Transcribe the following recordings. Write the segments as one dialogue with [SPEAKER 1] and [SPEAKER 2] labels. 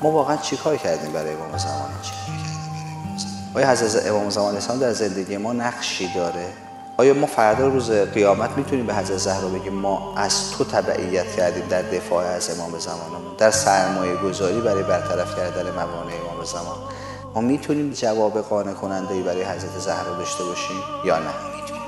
[SPEAKER 1] ما واقعا چیکار کردیم برای امام زمان؟ آیا حضرت امام زمان اسلام در زندگی ما نقشی داره؟ آیا ما فردا روز قیامت میتونیم به حضرت زهرا بگیم ما از تو تبعیت کردیم در دفاع از امام زمانمون، در سرمایه گذاری برای برطرف کردن موانع امام زمان؟ ما میتونیم جواب قانع کننده‌ای برای حضرت زهرا داشته باشیم یا نه؟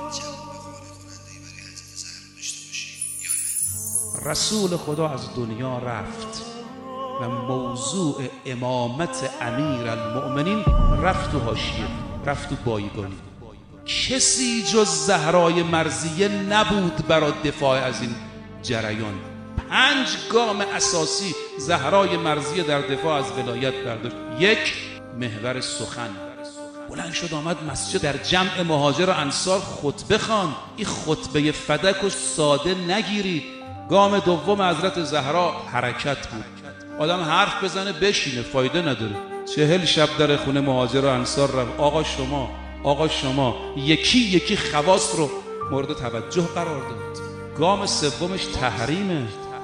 [SPEAKER 2] رسول خدا از دنیا رفت و موضوع امامت امیرالمؤمنین رفت تو حاشیه، رفت تو بایگانی. کسی جز زهرای مرضیه نبود برای دفاع از این جریان. 5 گام اساسی زهرای مرضیه در دفاع از ولایت برداشت. 1. محور سخن. بلند شد آمد مسجد، در جمع مهاجر و انصار خطبه خواند. این خطبه فدک و ساده نگیرید. گام دوم حضرت زهرا حرکت بود. آدم حرف بزنه بشینه فایده نداره. 40 شب در خونه مهاجر و انصار رفت. آقا شما یکی یکی خواص رو مورد توجه قرار داد. گام سومش تحریمه.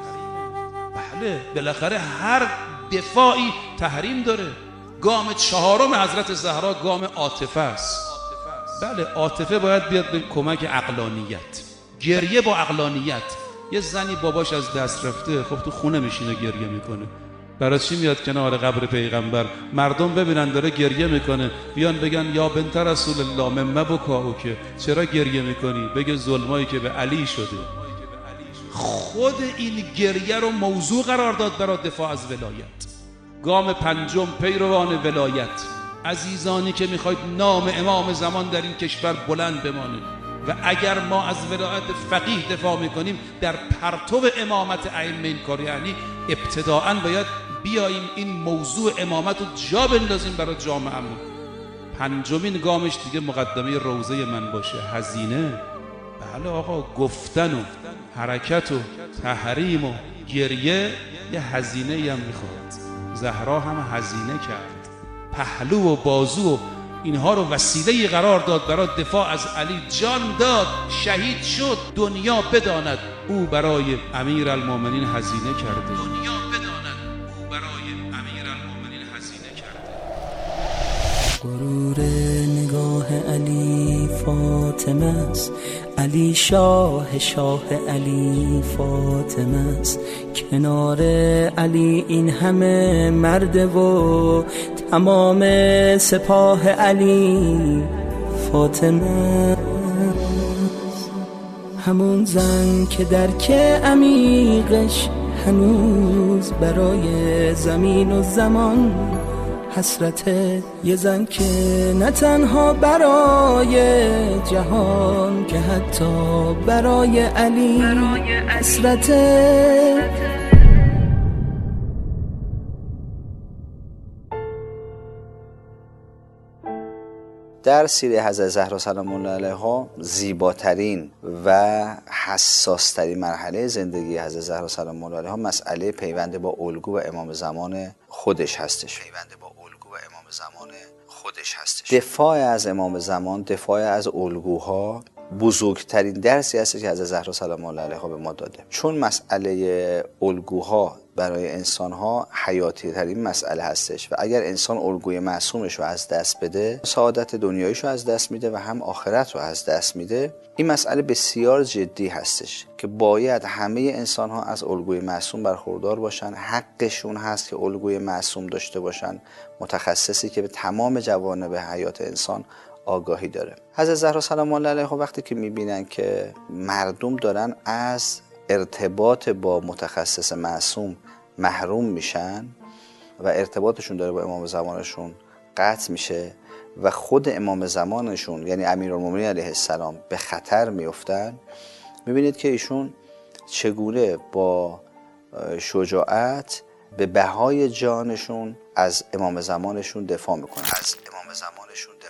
[SPEAKER 2] بله بالاخره هر دفاعی تحریم داره. گام 4 حضرت زهرا گام عاطفه است. بله عاطفه باید بیاد به کمک عقلانیت. گریه با عقلانیت. یه زنی باباش از دست رفته، خب تو خونه میشینه گریه میکنه. برای چی میاد کنار قبر پیغمبر؟ مردم ببینن داره گریه میکنه بیان بگن یا بنت رسول الله مما بکاو، که چرا گریه میکنی؟ بگه ظلمایی که به علی شده. خود این گریه رو موضوع قرار داد برای دفاع از ولایت. گام 5 پیروان ولایت. عزیزانی که میخواید نام امام زمان در این کشور بلند بمانه و اگر ما از ولایت فقیه دفاع میکنیم در پرتو امامت ائمه این کار، یعنی ابتداءً باید بیاییم این موضوع امامت رو جا بندازیم برای جامعه‌مون. 5مین گامش دیگه مقدمه روضه من باشه، هزینه. بله آقا، گفتن و حرکت و تحریم و گریه یه هزینه‌ای هم میخواد. زهرا هم هزینه کرد. پهلو و بازو و اینها رو وسیله‌ای قرار داد برای دفاع از علی. جان داد، شهید شد. دنیا بداند او برای امیرالمؤمنین هزینه کرده. دنیا بداند او برای امیرالمؤمنین هزینه کرده.
[SPEAKER 3] غرور نگاه علی فاطمه است، علی شاه علی فاطمه است. کنار علی این همه مرده و تمام سپاه علی فاطمه است. همون زن که درک عمیقش هنوز برای زمین و زمان حسرت، یه زن که نه تنها برای جهان که حتی برای علی حسرت.
[SPEAKER 1] در سیره حضرت زهرا سلام الله علیها زیباترین و حساسترین مرحله زندگی حضرت زهرا سلام الله علیها مسئله پیوند با الگو و امام زمان خودش هستش. دفاع از امام زمان، دفاع از الگوها بزرگترین درسی هست که حضرت زهرا سلام الله علیها به ما داده. چون مسئله الگوها برای انسان‌ها حیاتی ترین مسئله هستش و اگر انسان الگوی معصومش رو از دست بده، سعادت دنیاییش رو از دست میده و هم آخرت رو از دست میده. این مسئله بسیار جدی هستش که باید همه انسان‌ها از الگوی معصوم برخوردار باشن. حقشون هست که الگوی معصوم داشته باشن. متخصصی که به تمام جوانب حیات انسان آگاهی داره. حضرت زهرا سلام الله علیها وقتی که میبینن که مردم دارن از ارتباط با متخصص معصوم محروم میشن و ارتباطشون داره با امام زمانشون قطع میشه و خود امام زمانشون یعنی امیرالمومنین علیه السلام به خطر میفتن، میبینید که ایشون چگونه با شجاعت به بهای جانشون از امام زمانشون دفاع میکنن.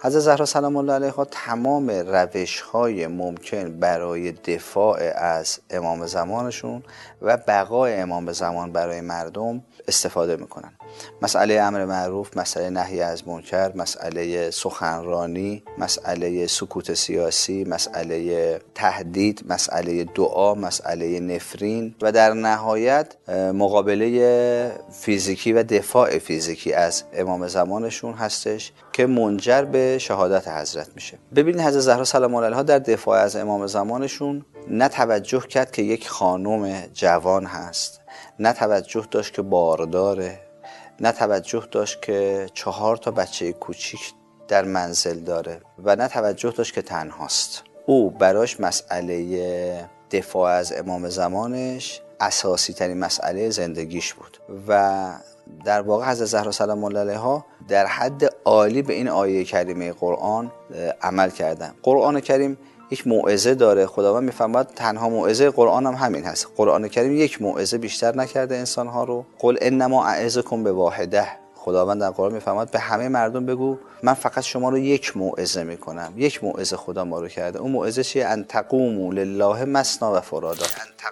[SPEAKER 1] حضرت زهرا سلام الله علیها تمام روش‌های ممکن برای دفاع از امام زمانشون و بقای امام زمان برای مردم استفاده میکنن. مسئله امر معروف، مسئله نهی از منکر، مسئله سخنرانی، مسئله سکوت سیاسی، مسئله تهدید، مسئله دعا، مسئله نفرین و در نهایت مقابله فیزیکی و دفاع فیزیکی از امام زمانشون هستش که منجر به شهادت حضرت میشه. ببینید حضرت زهرا سلام الله علیها در دفاع از امام زمانشون نه توجه کرد که یک خانم جوان هست، نه توجه داشت که بارداره، نه توجه داشت که 4 بچه کوچیک در منزل داره و نه توجه داشت که تنهاست. او براش مسئله دفاع از امام زمانش اساسی ترین مسئله زندگیش بود و در واقع حضرت زهرا سلام الله علیها در حد عالی به این آیه کریمه قرآن عمل کردن. قرآن کریم یک موعظه داره. خداوند میفرماید تنها موعظه قرآن هم همین هست. قرآن کریم یک موعظه بیشتر نکرده انسانها رو. قل انما اعظکم بواحده. خداوند در قرآن میفرماید به همه مردم بگو من فقط شما رو یک موعظه میکنم. یک موعظه خدا ما رو کرده. اون موعظه چیه؟ ان تقوموا لله مثنی و فرادا.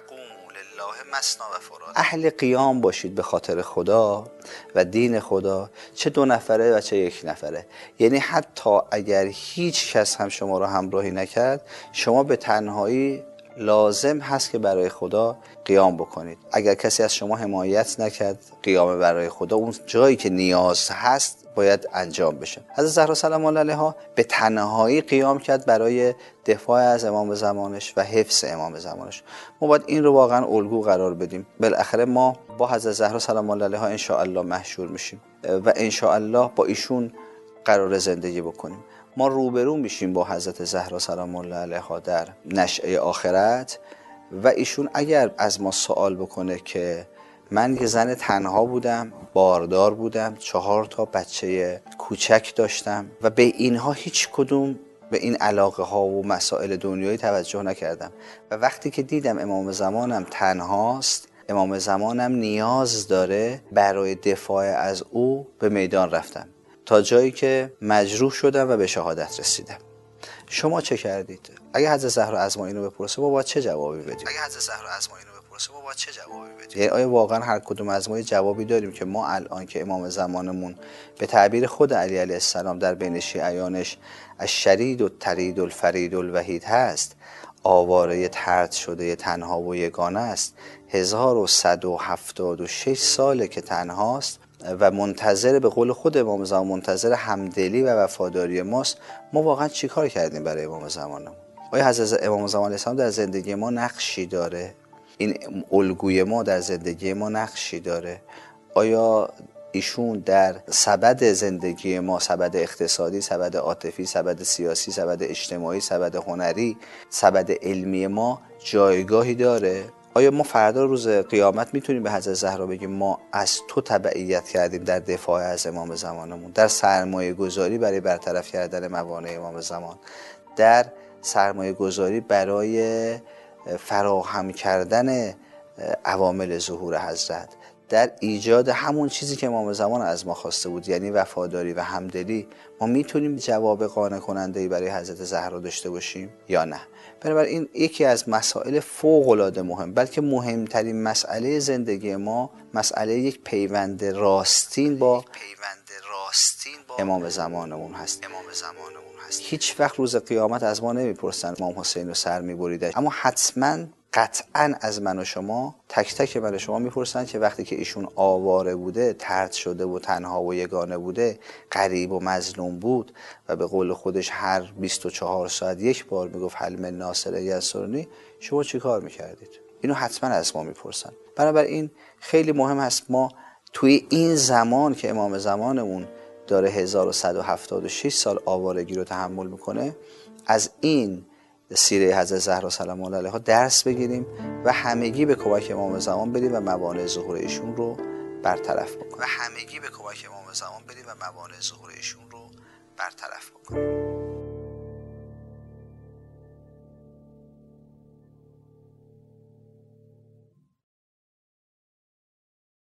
[SPEAKER 1] اهل قیام باشید به خاطر خدا و دین خدا، چه 2 نفره و چه 1 نفره. یعنی حتی اگر هیچ کس هم شما رو همراهی نکرد، شما به تنهایی لازم هست که برای خدا قیام بکنید. اگر کسی از شما حمایت نکرد، قیام برای خدا اون جایی که نیاز هست باید انجام بشه. حضرت زهرا سلام الله علیها به تنهایی قیام کرد برای دفاع از امام زمانش و حفظ امام زمانش. ما باید این رو واقعا الگو قرار بدیم. بالاخره ما با حضرت زهرا سلام الله علیها ان شاء الله محشور میشیم و ان شاء الله با ایشون قرار زندگی بکنیم. ما روبرو میشیم با حضرت زهرا سلام الله علیها در نشأه آخرت و ایشون اگر از ما سوال بکنه که من یه زن تنها بودم، باردار بودم، 4 بچه کوچک داشتم و به اینها هیچ کدوم به این علاقه ها و مسائل دنیایی توجه نکردم و وقتی که دیدم امام زمانم تنهاست، امام زمانم نیاز داره، برای دفاع از او به میدان رفتم تا جایی که مجروح شدم و به شهادت رسیدم. شما چه کردید؟ اگه حضرت زهرا از ما اینو بپرسه ما باید چه جوابی بدیم؟ یعنی آیا واقعا هر کدوم از ما جوابی داریم که ما الان که امام زمانمون به تعبیر خود علی علیه السلام در بین شیعیانش الشرید و الطرید و الفرید الوحید هست، آواره طرد شده تنها و یگانه است، 1176 ساله که تنهاست و منتظر، به قول خود امام زمان، منتظر همدلی و وفاداری ماست. ما واقعا چی کار کردیم برای امام زمانمون؟ آیا حضرت امام زمان علیه السلام در زندگی ما نقشی داره؟ این الگوی ما در زندگی ما نقشی داره؟ آیا ایشون در سبد زندگی ما، سبد اقتصادی، سبد عاطفی، سبد سیاسی، سبد اجتماعی، سبد هنری، سبد علمی ما جایگاهی داره؟ آیا ما فردا روز قیامت میتونیم به حضرت زهرا بگیم ما از تو تبعیت کردیم در دفاع از امام زمانمون، در سرمایه گذاری برای برطرف کردن موانع امام زمان، در سرمایه گذاری برای فراهم کردن عوامل ظهور حضرت، در ایجاد همون چیزی که امام زمان از ما خواسته بود، یعنی وفاداری و همدلی، ما میتونیم جواب قانع کننده‌ای برای حضرت زهرا داشته باشیم یا نه؟ بنابراین یکی از مسائل فوق‌العاده مهم، بلکه مهمترین مسئله زندگی ما، مسئله یک پیوند راستین با امام زمانمون هست. هیچ وقت روز قیامت از ما نمیپرسن امام حسین رو سر میبریدش، اما حتما قطعا از من و شما، تک تک من و شما میپرسن که وقتی که ایشون آواره بوده، طرد شده و تنها و یگانه بوده، غریب و مظلوم بود و به قول خودش هر 24 ساعت 1 بار میگفت هل من ناصر ینصرنی، شما چی کار میکردید؟ اینو حتما از ما میپرسن. بنابراین خیلی مهم هست ما توی این زمان که امام زمانمون داره 1176 سال آوارگی رو تحمل میکنه، از این سیره حضرت زهرا سلام الله علیها درس بگیریم و همگی به کمک امام زمان بریم و موانع ظهور ایشون رو برطرف بکنیم.